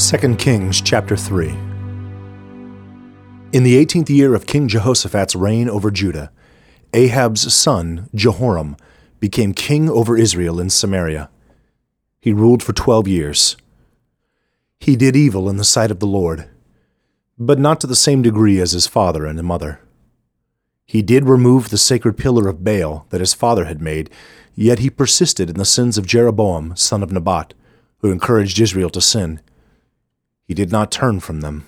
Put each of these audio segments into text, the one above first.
2 Kings chapter 3. In the 18th year of King Jehoshaphat's reign over Judah, Ahab's son Jehoram became king over Israel in Samaria. He ruled for 12 years. He did evil in the sight of the Lord, but not to the same degree as his father and mother. He did remove the sacred pillar of Baal that his father had made, yet he persisted in the sins of Jeroboam, son of Nebat, who encouraged Israel to sin. He did not turn from them.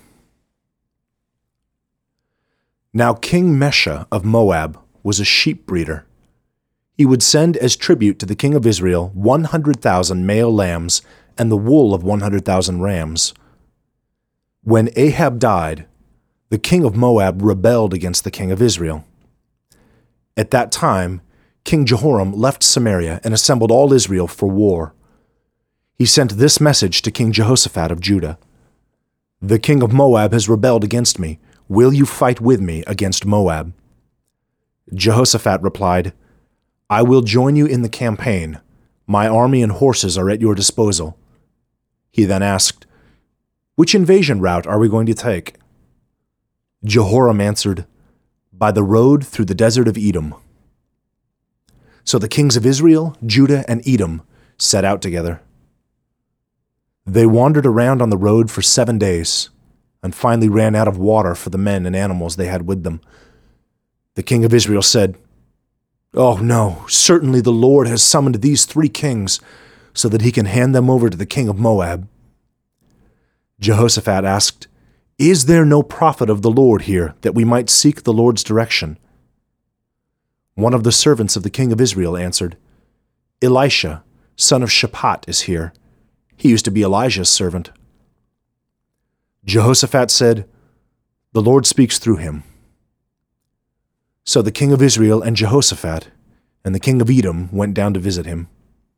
Now King Mesha of Moab was a sheep breeder. He would send as tribute to the king of Israel 100,000 male lambs and the wool of 100,000 rams. When Ahab died, the king of Moab rebelled against the king of Israel. At that time, King Jehoram left Samaria and assembled all Israel for war. He sent this message to King Jehoshaphat of Judah: "The king of Moab has rebelled against me. Will you fight with me against Moab?" Jehoshaphat replied, "I will join you in the campaign. My army and horses are at your disposal." He then asked, "Which invasion route are we going to take?" Jehoram answered, "By the road through the desert of Edom." So the kings of Israel, Judah, and Edom set out together. They wandered around on the road for 7 days, and finally ran out of water for the men and animals they had with them. The king of Israel said, "Oh no, certainly the Lord has summoned these 3 kings, so that he can hand them over to the king of Moab." Jehoshaphat asked, "Is there no prophet of the Lord here, that we might seek the Lord's direction?" One of the servants of the king of Israel answered, "Elisha, son of Shaphat, is here. He used to be Elijah's servant." Jehoshaphat said, "The Lord speaks through him." So the king of Israel and Jehoshaphat and the king of Edom went down to visit him.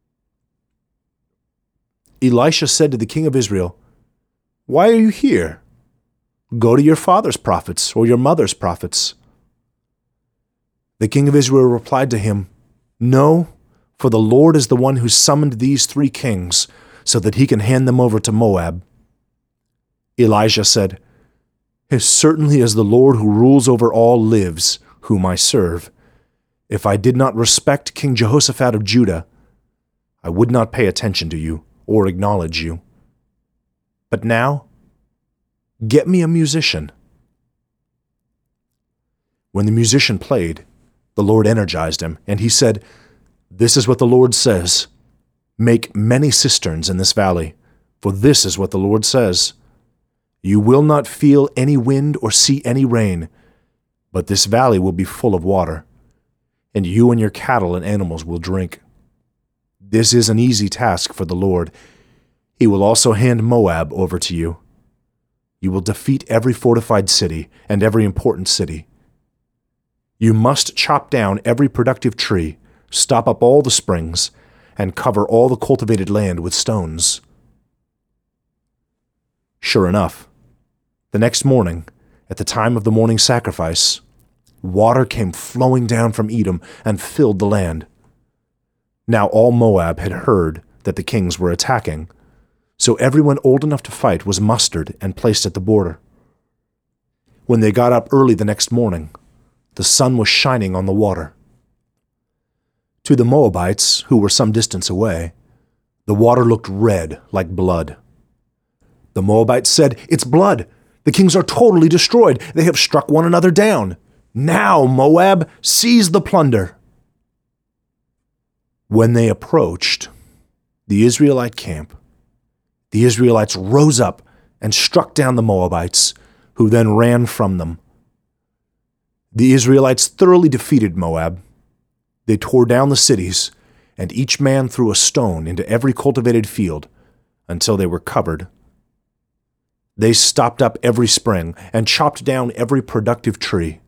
Elisha said to the king of Israel, "Why are you here? Go to your father's prophets or your mother's prophets." The king of Israel replied to him, "No, for the Lord is the one who summoned these 3 kings, so that he can hand them over to Moab." Elijah said, "As certainly as the Lord who rules over all lives, whom I serve, if I did not respect King Jehoshaphat of Judah, I would not pay attention to you or acknowledge you. But now, get me a musician." When the musician played, the Lord energized him, and he said, "This is what the Lord says. Make many cisterns in this valley, for this is what the Lord says. You will not feel any wind or see any rain, but this valley will be full of water, and you and your cattle and animals will drink. This is an easy task for the Lord. He will also hand Moab over to you. You will defeat every fortified city and every important city. You must chop down every productive tree, stop up all the springs, and cover all the cultivated land with stones." Sure enough, the next morning, at the time of the morning sacrifice, water came flowing down from Edom and filled the land. Now all Moab had heard that the kings were attacking, so everyone old enough to fight was mustered and placed at the border. When they got up early the next morning, the sun was shining on the water. To the Moabites, who were some distance away, the water looked red like blood. The Moabites said, "It's blood! The kings are totally destroyed! They have struck one another down! Now, Moab, seize the plunder!" When they approached the Israelite camp, the Israelites rose up and struck down the Moabites, who then ran from them. The Israelites thoroughly defeated Moab. They tore down the cities, and each man threw a stone into every cultivated field until they were covered. They stopped up every spring and chopped down every productive tree.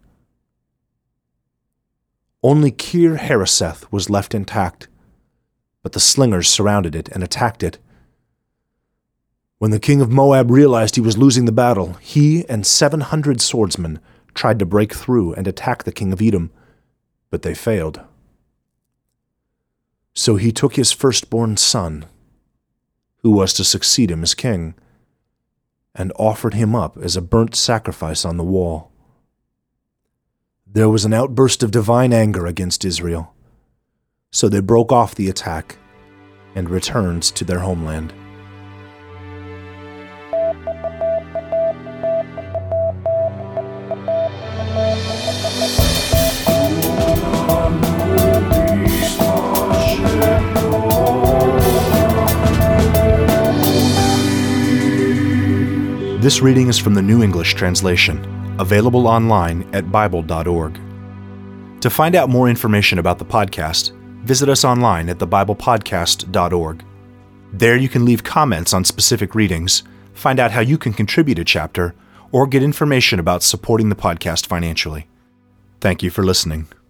Only Kir Hareseth was left intact, but the slingers surrounded it and attacked it. When the king of Moab realized he was losing the battle, he and 700 swordsmen tried to break through and attack the king of Edom, but they failed. So he took his firstborn son, who was to succeed him as king, and offered him up as a burnt sacrifice on the wall. There was an outburst of divine anger against Israel, so they broke off the attack and returned to their homeland. This reading is from the New English Translation, available online at Bible.org. To find out more information about the podcast, visit us online at thebiblepodcast.org. There you can leave comments on specific readings, find out how you can contribute a chapter, or get information about supporting the podcast financially. Thank you for listening.